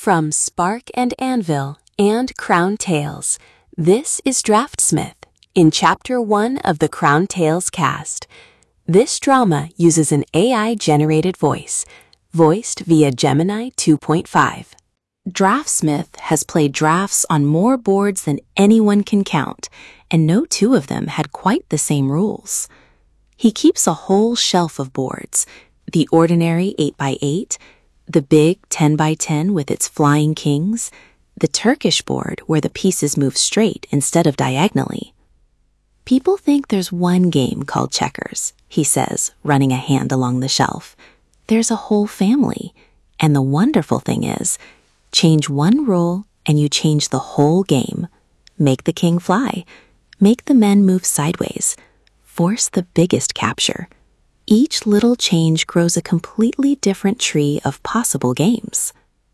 From Spark and Anvil and Crown Tales, this is Draftsmith in Chapter 1 of the Crown Tales cast. This drama uses an AI-generated voice, voiced via Gemini 2.5. Draftsmith has played drafts on more boards than anyone can count, and no two of them had quite the same rules. He keeps a whole shelf of boards, the ordinary 8x8, the big 10x10 with its flying kings, the Turkish board where the pieces move straight instead of diagonally. People think there's one game called checkers, he says, running a hand along the shelf. There's a whole family, and the wonderful thing is, change one rule and you change the whole game. Make the king fly, make the men move sideways, force the biggest capture. Each little change grows a completely different tree of possible games.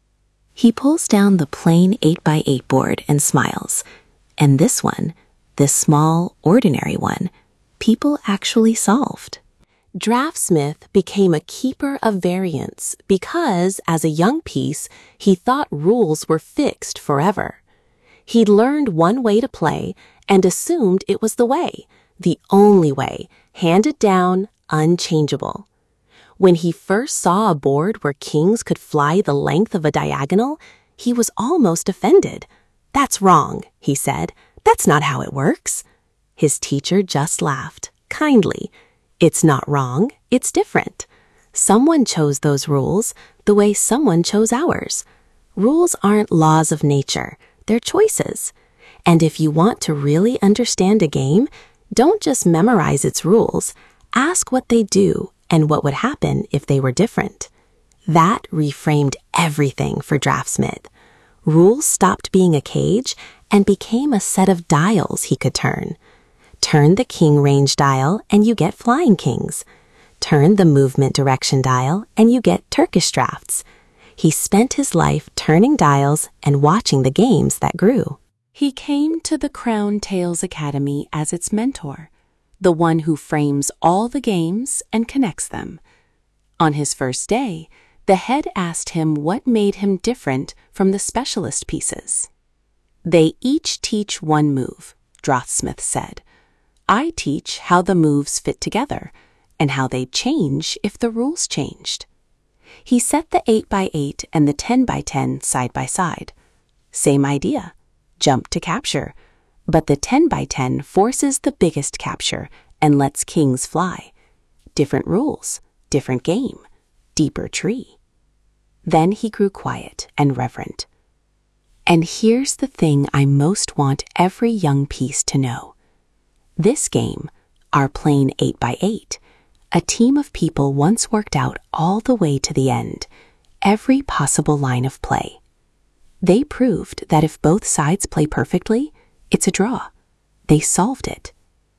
He pulls down the plain 8x8 board and smiles. And this one, this small, ordinary one, people actually solved. Draftsmith became a keeper of variants because, as a young piece, he thought rules were fixed forever. He'd learned one way to play and assumed it was the only way, handed down, unchangeable. When he first saw a board where kings could fly the length of a diagonal, he was almost offended. "That's wrong," he said. "That's not how it works." His teacher just laughed, kindly. "It's not wrong, it's different. Someone chose those rules the way someone chose ours. Rules aren't laws of nature, they're choices. And if you want to really understand a game, don't just memorize its rules. Ask what they do and what would happen if they were different." That reframed everything for Draftsmith. Rules stopped being a cage and became a set of dials he could turn. Turn the king range dial and you get flying kings. Turn the movement direction dial and you get Turkish drafts. He spent his life turning dials and watching the games that grew. He came to the Crown Tales Academy as its mentor, the one who frames all the games and connects them. On his first day, the head asked him what made him different from the specialist pieces. "They each teach one move," Draftsmith said. "I teach how the moves fit together and how they'd change if the rules changed." He set the 8x8 and the 10x10 side by side. Same idea, jump to capture, but the 10x10 forces the biggest capture and lets kings fly. Different rules, different game, deeper tree. Then he grew quiet and reverent. And here's the thing I most want every young piece to know. This game, our plain 8x8, a team of people once worked out all the way to the end, every possible line of play. They proved that if both sides play perfectly, it's a draw. They solved it.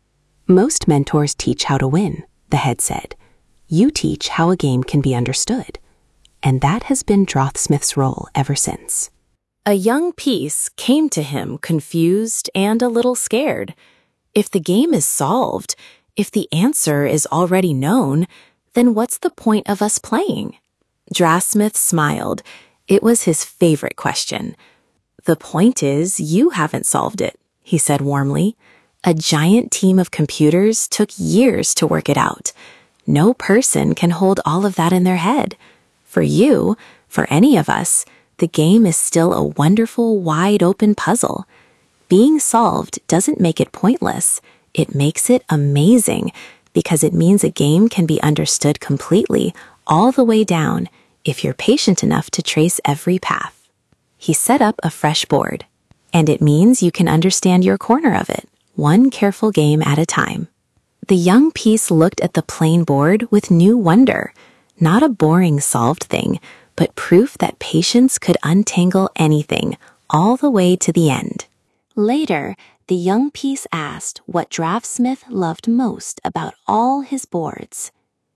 Most mentors teach how to win, the head said. You teach how a game can be understood. And that has been Draftsmith's role ever since. A young piece came to him confused and a little scared. If the game is solved, if the answer is already known, then what's the point of us playing? Draftsmith smiled. It was his favorite question. "The point is, you haven't solved it," he said warmly. "A giant team of computers took years to work it out. No person can hold all of that in their head. For you, for any of us, the game is still a wonderful, wide-open puzzle. Being solved doesn't make it pointless. It makes it amazing because it means a game can be understood completely, all the way down, if you're patient enough to trace every path." He set up a fresh board, and it means you can understand your corner of it, one careful game at a time. The young piece looked at the plain board with new wonder, not a boring solved thing, but proof that patience could untangle anything, all the way to the end. Later, the young piece asked what Draftsmith loved most about all his boards.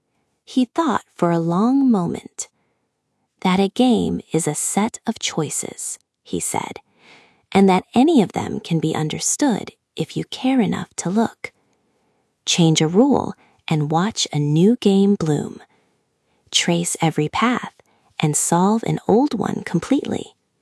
He thought for a long moment. "That a game is a set of choices," he said, "and that any of them can be understood if you care enough to look. Change a rule and watch a new game bloom. Trace every path and solve an old one completely.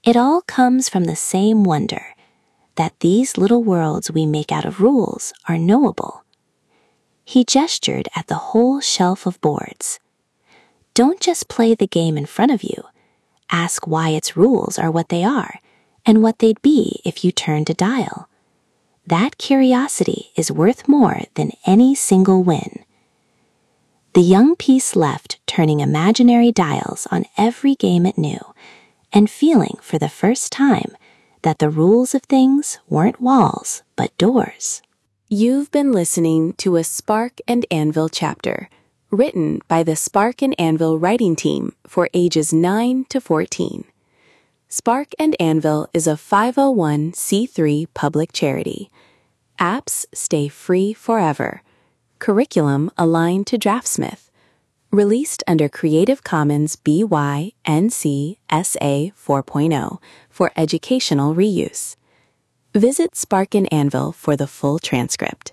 It all comes from the same wonder, that these little worlds we make out of rules are knowable. He gestured at the whole shelf of boards. Don't just play the game in front of you. Ask why its rules are what they are, and what they'd be if you turned a dial. That curiosity is worth more than any single win. The young piece left turning imaginary dials on every game it knew, and feeling for the first time that the rules of things weren't walls, but doors. You've been listening to a Spark and Anvil chapter, written by the Spark and Anvil writing team for ages 9 to 14. Spark and Anvil is a 501c3 public charity. Apps stay free forever. Curriculum aligned to Draftsmith. Released under Creative Commons BY-NC SA 4.0 for educational reuse. Visit Spark and Anvil for the full transcript.